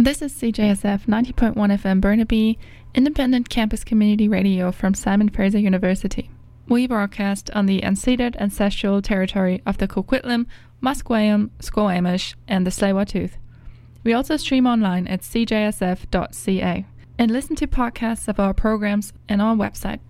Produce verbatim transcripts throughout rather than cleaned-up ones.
This is C J S F ninety point one F M Burnaby, independent campus community radio from Simon Fraser University. We broadcast on the unceded ancestral territory of the Coquitlam, Musqueam, Squamish, and the Tsleil-Waututh. We also stream online at c j s f dot c a and listen to podcasts of our programs and our website.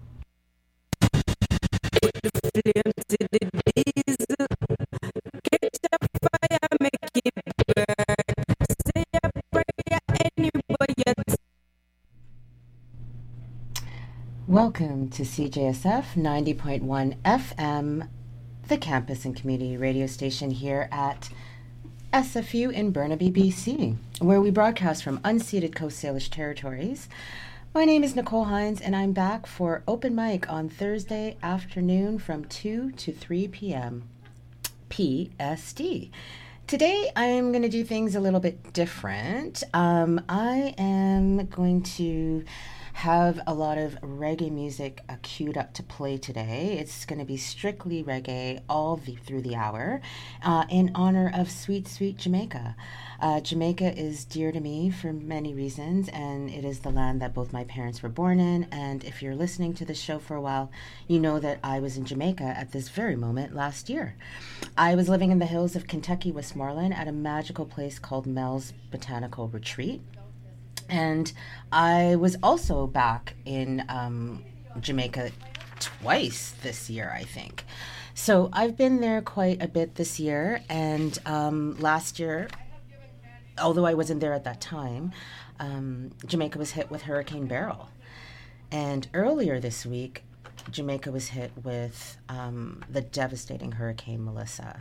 Welcome to C J S F ninety point one F M, the campus and community radio station here at S F U in Burnaby, B C, where we broadcast from unceded Coast Salish territories. My name is Nicole Hines, and I'm back for open mic on Thursday afternoon from two to three p.m. P S T. Today, I am going to do things a little bit different. Um, I am going to have a lot of reggae music uh, queued up to play today. It's going to be strictly reggae all the, through the hour uh, in honor of sweet, sweet Jamaica. Uh, Jamaica is dear to me for many reasons, and it is the land that both my parents were born in. And if you're listening to this show for a while, you know that I was in Jamaica at this very moment last year. I was living in the hills of Kentucky, Westmoreland, at a magical place called Mel's Botanical Retreat. And I was also back in um, Jamaica twice this year, I think. So I've been there quite a bit this year. And um, last year, although I wasn't there at that time, um, Jamaica was hit with Hurricane Beryl. And earlier this week, Jamaica was hit with um, the devastating Hurricane Melissa.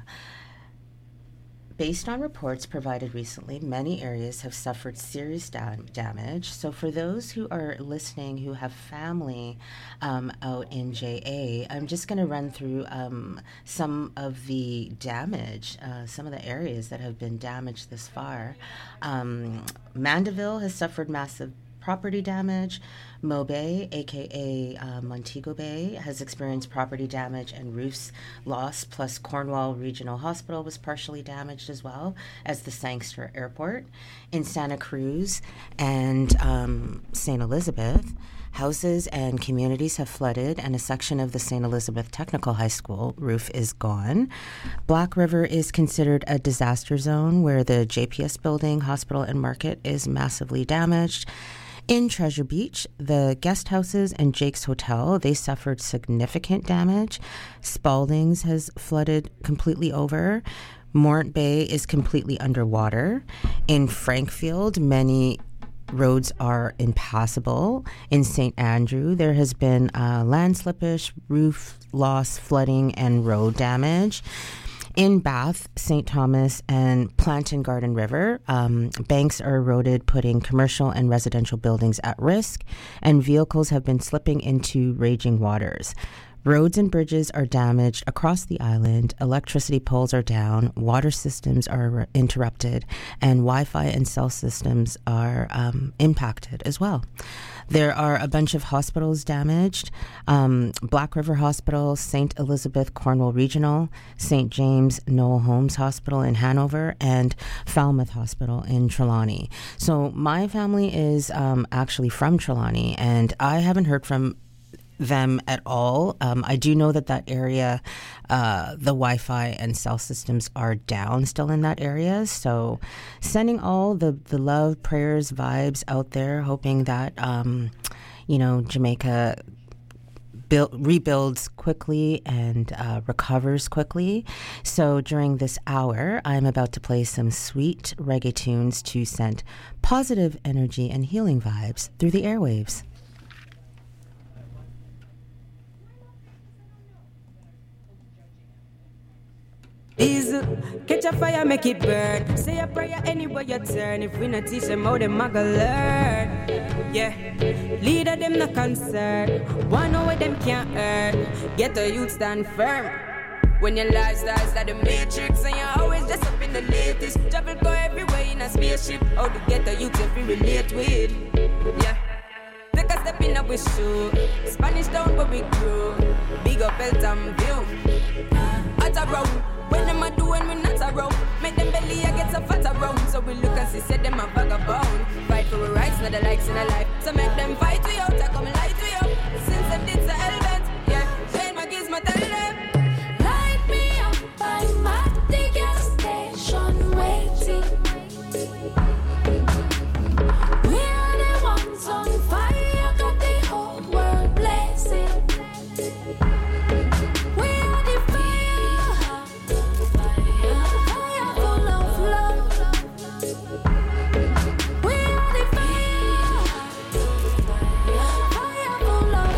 Based on reports provided recently, many areas have suffered serious dam- damage. So for those who are listening who have family um, out in J A, I'm just going to run through um, some of the damage, uh, some of the areas that have been damaged this far. Um, Mandeville has suffered massive property damage. Mo Bay, aka uh, Montego Bay, has experienced property damage and roofs loss, plus Cornwall Regional Hospital was partially damaged as well as the Sangster Airport. In Santa Cruz and um, Saint Elizabeth, houses and communities have flooded, and a section of the Saint Elizabeth Technical High School roof is gone. Black River is considered a disaster zone where the J P S building, hospital, and market is massively damaged. In Treasure Beach, the guest houses and Jake's Hotel, they suffered significant damage. Spalding's has flooded completely over. Morant Bay is completely underwater. In Frankfield, many roads are impassable. In Saint Andrew, there has been uh, land slippage, roof loss, flooding, and road damage. In Bath, Saint Thomas, and Plantain Garden River, um, banks are eroded, putting commercial and residential buildings at risk, and vehicles have been slipping into raging waters. Roads and bridges are damaged across the island, electricity poles are down, water systems are re- interrupted, and Wi-Fi and cell systems are um, impacted as well. There are a bunch of hospitals damaged. Um, Black River Hospital, Saint Elizabeth Cornwall Regional, Saint James Noel Holmes Hospital in Hanover, and Falmouth Hospital in Trelawney. So my family is um, actually from Trelawney, and I haven't heard from them at all. Um, I do know that that area, uh, the Wi-Fi and cell systems are down still in that area. So sending all the, the love, prayers, vibes out there, hoping that, um, you know, Jamaica build, rebuilds quickly and uh, recovers quickly. So during this hour, I'm about to play some sweet reggae tunes to send positive energy and healing vibes through the airwaves. Diesel, catch a fire, make it burn. Say a prayer anywhere you turn. If we not teach them how them a go learn. Yeah, leader them no concern. One know what them can't earn. Get the youth stand firm. When your lifestyle's like the matrix and you're always just up in the latest. Travel go everywhere in a spaceship. How to get the youth if we relate with. Yeah. Take a step in a wish shoe. Spanish town where we grew. Big up Eltham View. At a road. When them a doing we not around. Make them belly I get so fat around. So we look and Bossy said them a vagabond. Fight for our rights, not the likes in a life. So make them fight we out, I come and light we up. Since them did the element, yeah. Shane my gives my tell them. Light me up, I'm at the gas station waiting. We are the ones on fire, got the whole world blazing. We are the fire, fire, fire full of love. We are the fire, fire full of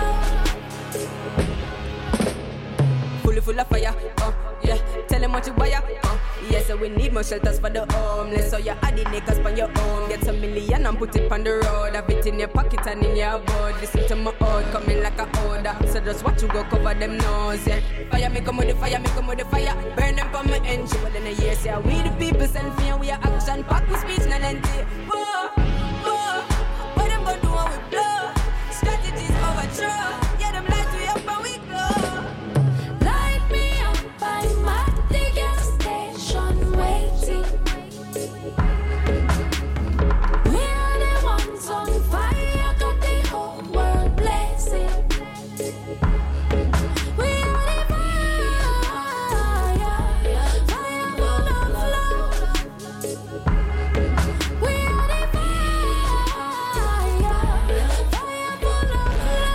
love. Fully full of fire, oh yeah. Tell them what you buy, oh yeah. So we need more shelters for the homeless. So you add the niggas on your own. Get some million and put it on the road. Have it in your pocket and in your board. Listen to my old coming like a order. So just watch you go cover them nose, yeah. Fire me come with the fire, me come with the fire. Burn them for my end. She in a year, say we the people send fear. We are action pack with speech, no lengthy. Whoa, whoa. What them gonna do when we blow? Strategies overthrow. Yeah, them light we up and we glow. Light me up, I'm at the gas station waiting. We are the ones on fire, got the whole world blazing. We are the fire, fire full of love. We are the fire, fire full of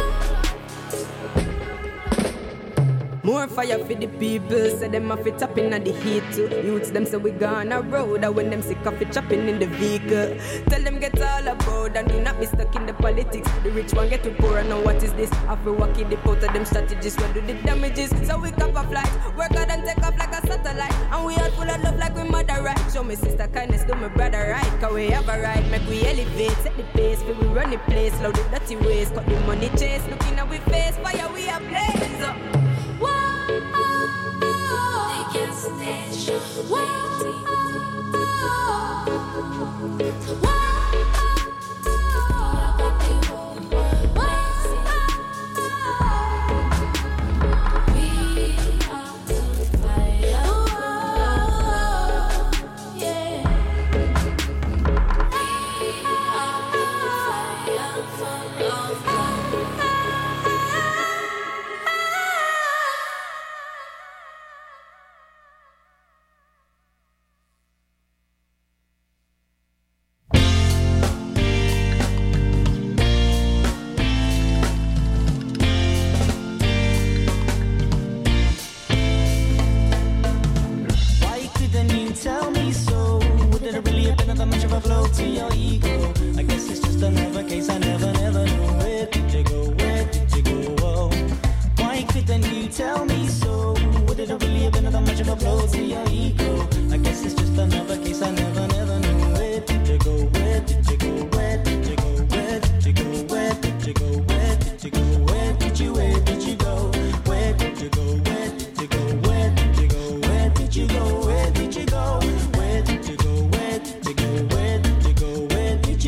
love. More fire for the people, say them off it tapping at the heat too. Youths them say we gone a road, and when them sick of it chopping in the vehicle. Tell them get all about and do not be stuck in the politics. The rich one get too poor and know what is this. After walking the pot of them strategies, where do the damages? So we cap a flight, work hard and take off like a satellite. And we all full of love like we mother right. Show me sister kindness, do my brother right. Cause we have a right, make we elevate. Set the pace, feel we run the place. Load the dirty ways, cut the money chase. Looking at we face, fire we are blaze up. The gas station waiting. We are the fire, yeah. We are the fire full of love. Why couldn't you tell me so? Would it really have been that much of a blow to your ego? I guess it's just another case I never, never knew. Where did you go? Where did you go? Oh. Why couldn't you tell me so? Would it have really have been that much of a blow to your ego? I guess it's just another case I never, never knew. Where did you go? Where did you go? Where did you go? Where did you go? Where did you go? Where did you go? Where did you? Where did you go? Where did you go? Where did you go? Where did you go? Where did you go? Where did you go? Where did you go? Where did you go? Where did you go? Where did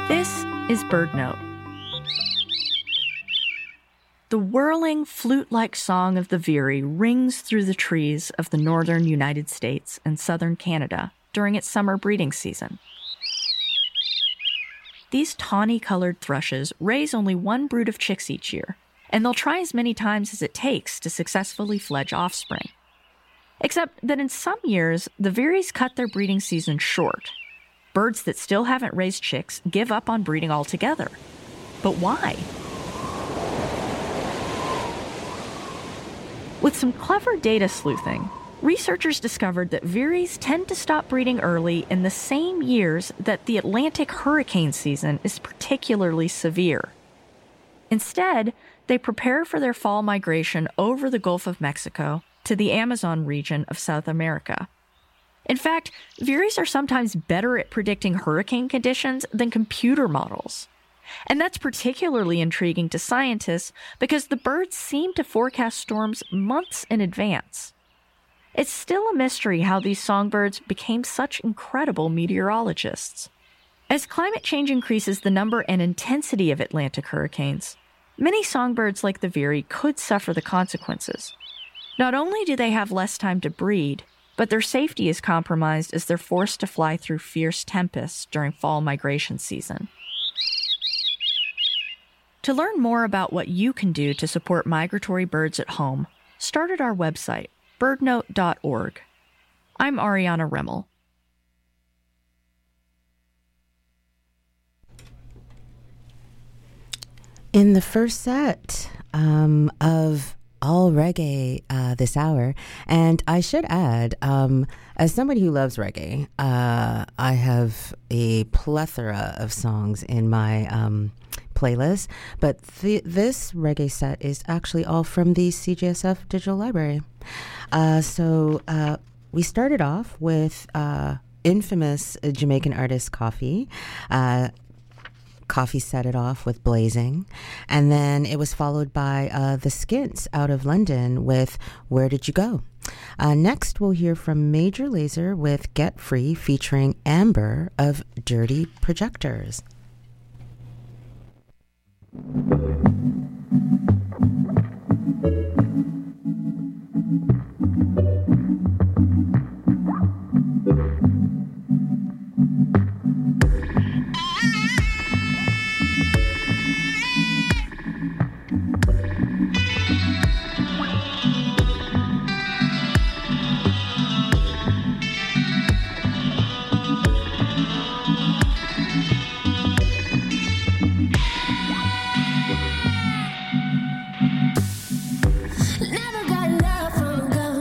This is BirdNote. The whirling, flute-like song of the veery rings through the trees of the northern United States and southern Canada during its summer breeding season. These tawny-colored thrushes raise only one brood of chicks each year, and they'll try as many times as it takes to successfully fledge offspring. Except that in some years, the veeries cut their breeding season short. Birds that still haven't raised chicks give up on breeding altogether. But why? With some clever data sleuthing, researchers discovered that veeries tend to stop breeding early in the same years that the Atlantic hurricane season is particularly severe. Instead, they prepare for their fall migration over the Gulf of Mexico to the Amazon region of South America. In fact, veeries are sometimes better at predicting hurricane conditions than computer models. And that's particularly intriguing to scientists because the birds seem to forecast storms months in advance. It's still a mystery how these songbirds became such incredible meteorologists. As climate change increases the number and intensity of Atlantic hurricanes, many songbirds like the veery could suffer the consequences. Not only do they have less time to breed, but their safety is compromised as they're forced to fly through fierce tempests during fall migration season. To learn more about what you can do to support migratory birds at home, start at our website, birdnote dot org. I'm Ariana Remmel. In the first set um, of all reggae uh, this hour, and I should add, um, as somebody who loves reggae, uh, I have a plethora of songs in my um, playlist, but th- this reggae set is actually all from the C J S F Digital Library. Uh, so uh, we started off with uh, infamous Jamaican artist Coffee. Uh, Coffee set it off with Blazing. And then it was followed by uh, the Skints out of London with Where Did You Go? Uh, next, we'll hear from Major Lazer with Get Free featuring Amber of Dirty Projectors. Never got love from a girl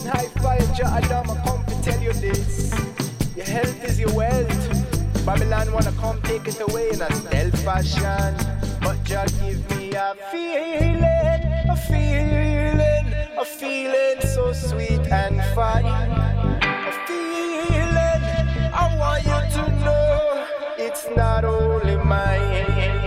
King High Fire, Jah Adam, I come to tell you this. Your health is your wealth. Babylon wanna come take it away in a stealth fashion. But Jah give me a feeling, a feeling, a feeling so sweet and fine. A feeling, I want you to know it's not only mine.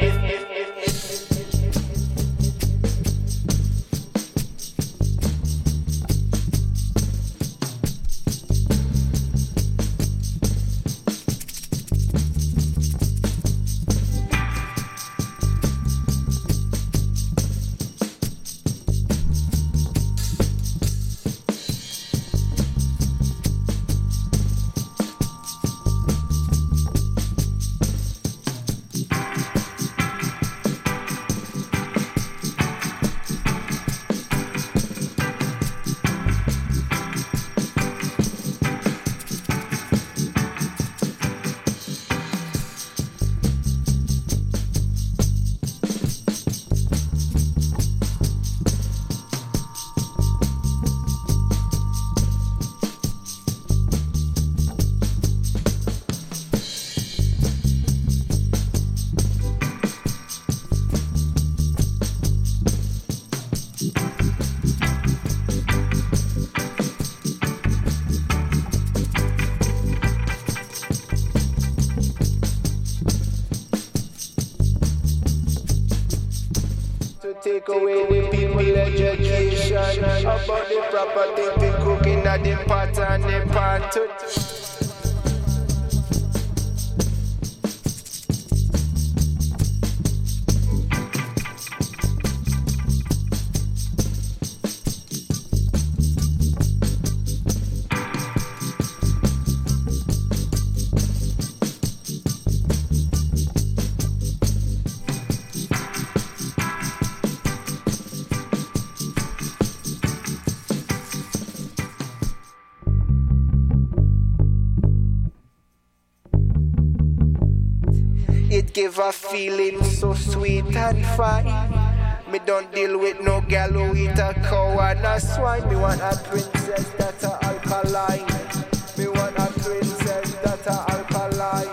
Take away the people education about the proper thing to cook in the pot and the pan too. It give a feeling so sweet and fine. Me don't deal with no gal who eat a cow and a swine. Me want a princess that's a alkaline. Me want a princess that's a alkaline.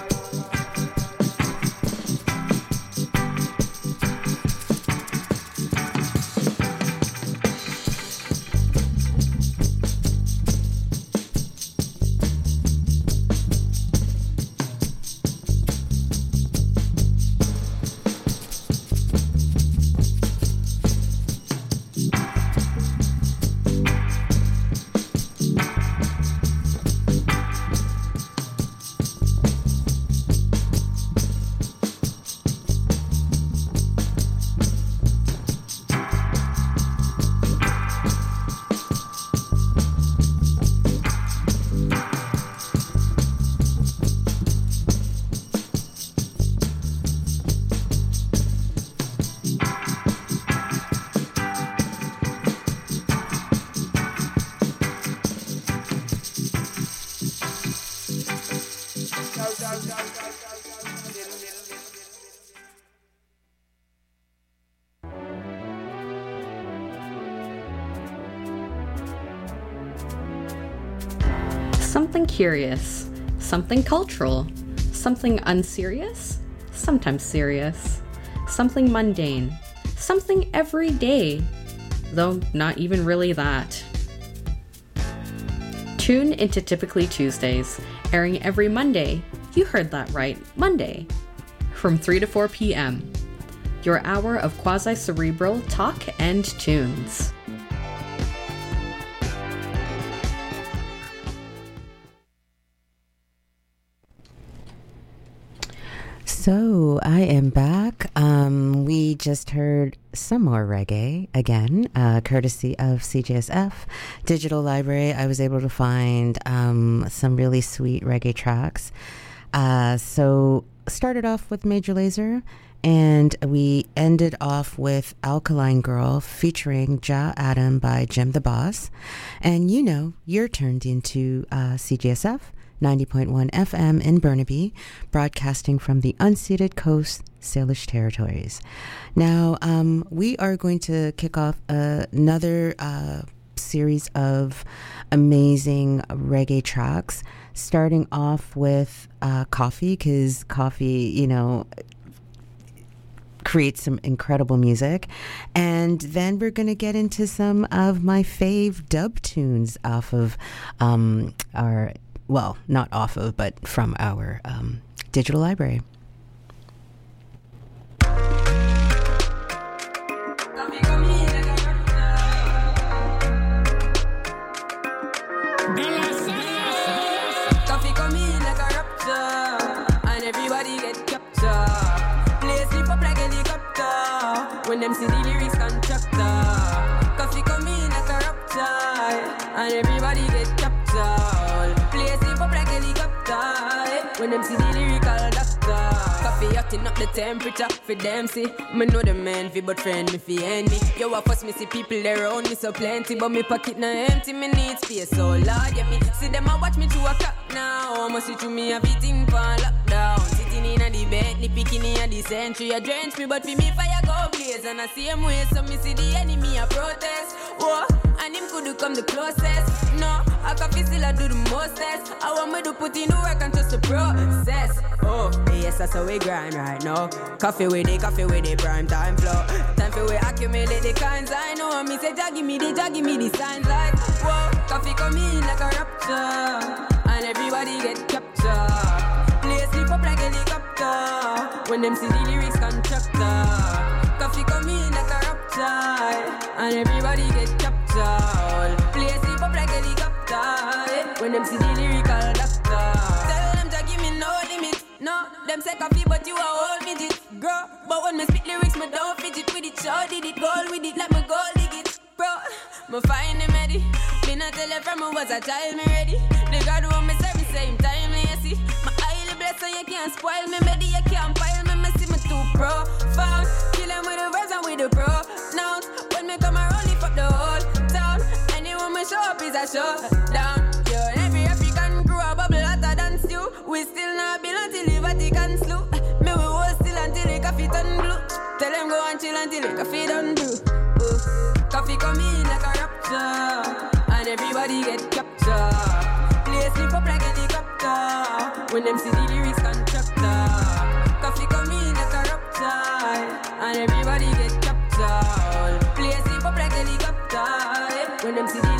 Something curious, something cultural, something unserious, sometimes serious, something mundane, something everyday, though not even really that. Tune into Typically Tuesdays, airing every Monday. You heard that right, Monday, from three to four p.m. Your hour of quasi-cerebral talk and tunes. So I am back. Um, we just heard some more reggae again, uh, courtesy of C J S F Digital Library. I was able to find um, some really sweet reggae tracks. Uh, so started off with Major Lazer, and we ended off with Alkaline Girl featuring Jah Adam by Jim the Boss. And you know, you're turned into uh, C J S F ninety point one F M in Burnaby, broadcasting from the unceded Coast Salish territories. Now, um, we are going to kick off uh, another uh, series of amazing reggae tracks, starting off with uh, Koffee, because Koffee, you know, creates some incredible music. And then we're going to get into some of my fave dub tunes off of um, our, well, not off of, but from our um, digital library. When them see the lyrics constructor, Koffee come in like a raptor, and everybody get captured. Play sleep up like a helicopter. When them see the lyrical doctor, Koffee hotting up the temperature for them see. Me know the man fi but friend me fi enemy. Yo, I first me see people there around me so plenty, but me pocket na empty. Me need space so Lord, yeah me see them a watch me to a clock now. Must see to me a beating for lockdown. Sitting in a the bed, the picking in the century. A drench me, but for me fire go blaze. And I see him way, so me see the enemy a protest. Whoa, and him could come the closest. No, I Koffee still I do the mostest. I want me to put in the work and just the process. Oh, yes, that's how we grind right now. Koffee with it, Koffee with it, prime time flow. Time for we accumulate the kinds I know. Me say, Jah give me the, Jah give me the signs like, whoa, Koffee come in like a rapture, and everybody get captured. Play sleep up like a helicopter. When them see the lyrics constructor, Koffee come in like a rapture, and everybody get captured. Play sleep up like a helicopter. When them see the lyrical doctor, tell them Jah give me no limit. No, them say Koffee but you a whole midget, girl. But when me spit lyrics, me don't fidget with it. Sure did it, goal with it, like me goal dig it, bro. Me find them ready. Me not tell you from me was a child, me ready. The God who me serve me same time, me you see. My highly blessed so you can't spoil me, ready. You can't pile me, me see me too profound. Kill them with the verse and with the pronouns. When me come around, lift up the whole town. Anyone me show up is a showdown. Yo, every African grew a bubble hotter than stew. We still not build until the Vatican slew. Me we hold still until the coffee turn blue. Tell them go and chill until the coffee done do. Ooh. Koffee come in like a rapture, and everybody get captured. Play sleep up like a helicopter. When them see the lyrics constructor, Koffee come in like a rapture, and everybody get captured. Play sleep up like a helicopter. When them see the